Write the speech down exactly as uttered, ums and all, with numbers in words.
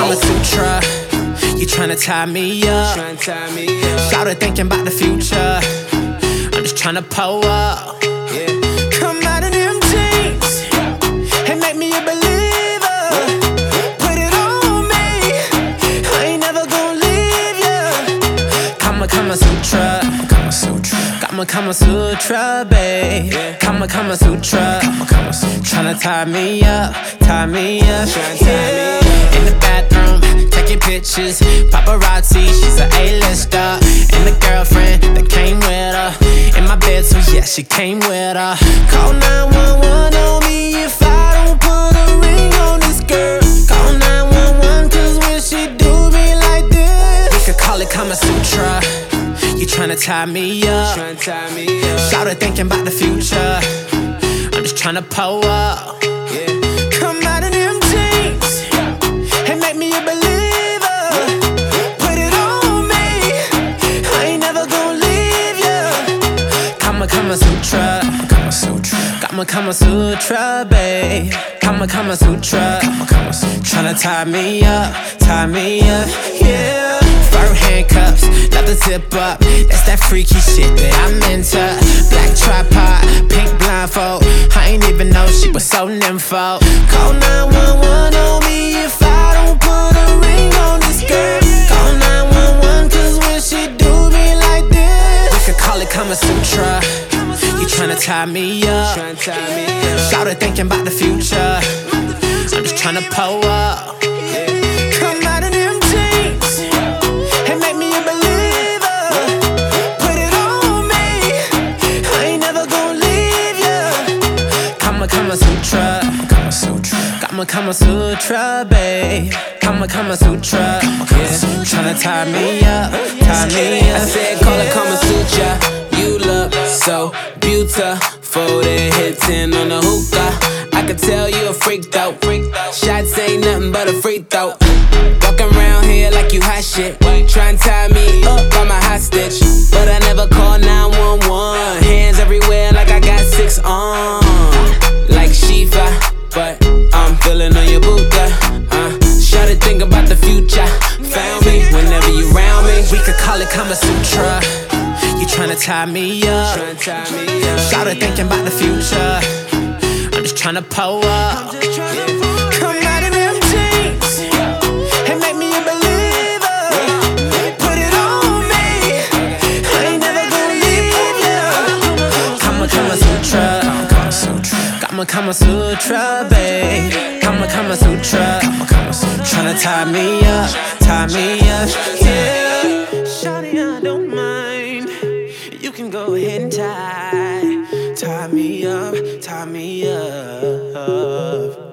Kama Sutra. You tryna tie me up. Shawty thinking about the future. I'm just tryna pull up. Come out of them jeans and make me a believer. Put it on me, I ain't never gonna leave ya. Kama Kama Sutra. Kama Sutra. Kama Kama Sutra, babe. Kama Kama Sutra. Tryna tie me up, tie me up. Yeah. In the bathroom, taking pictures. Paparazzi, she's an A-lister. And the girlfriend that came with her. In my bed, so yeah, she came with her. Call nine one one on me if I don't put a ring on this girl. Call nine one one, cause when she do me like this, we could call it Kama Sutra. You tryna tie me up. Shawty thinking about the future. I'm just tryna pull up. Come out of them jeans and make me a believer. Put it on me, I ain't never gonna leave ya. Kama Kama Sutra. Kama Sutra. Kama Kama Sutra, babe. Kama Kama Sutra. Tryna tie me up, tie me up, yeah. Fur handcuffs, not the tip up. That's that freaky shit that I'm into. Black tripod, pink blindfold. I ain't even know she was so nympho. Call nine one one on me if I don't put a ring on this girl. Call nine one one, cause when she do me like this, we could call it Kama Sutra. You tryna tie me up. Shawty thinking about the future. I'm just tryna pull up. Come out of them jeans and make me a believer. Put it on me, I ain't never gonna leave ya. Kama Kama Sutra. Kama Sutra. Kama Kama Sutra, babe. Kama Kama Sutra. Yeah. Tryna tie me up, tie me up. I said call it Kama Sutra. You look so beautiful, then hit ten on the hookah. I could tell you a freak though. Shots ain't nothing but a free throw. Walking around here like you hot shit. Try and tie me up, I'm a hostage. But I never call nine one one. Hands everywhere like I got six on. Like Shiva, but I'm feeling on your Buddha. Uh, Try to think about the future. Found me whenever you round me. We could call it Kama Sutra. You tryna tie me up. Shawty thinking about the future. I'm just tryna pull up. Come out of them jeans and make me a believer. Put it on me, I ain't never gonna leave ya. Kama Kama Sutra. Kama Kama Sutra, babe. Kama Kama Sutra. Tryna tie me up, tie me up, yeah. Shawty, I don't mind. You can go ahead and tie, tie me up, tie me up.